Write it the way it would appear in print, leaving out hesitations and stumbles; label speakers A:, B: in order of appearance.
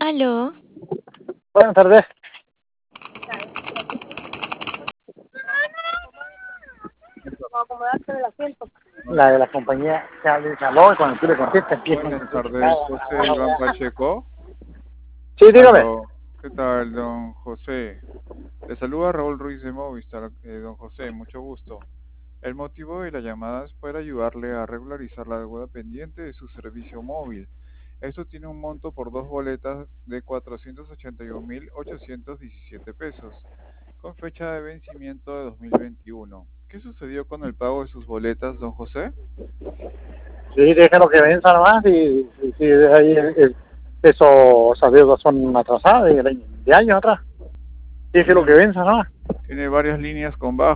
A: Aló,
B: Buenas tardes. La de la compañía se saló y cuando tú le contestas empiezan a
C: Buenas
B: decir que
C: tardes,
B: caga.
C: José Iván Pacheco.
B: Sí, dígame.
C: Aló, ¿qué tal, don José? Le saluda Raúl Ruiz de Movistar. Don José, mucho gusto. El motivo de la llamada es para ayudarle a regularizar la deuda pendiente de su servicio móvil. Esto tiene un monto por dos boletas de 481.817 pesos, con fecha de vencimiento de 2021. ¿Qué sucedió con el pago de sus boletas, don José?
B: Sí, déjalo que venza nomás y ahí esas deudas son atrasadas de años atrás. Déjelo que
C: Tiene,
B: venza nomás.
C: tiene varias líneas con baja.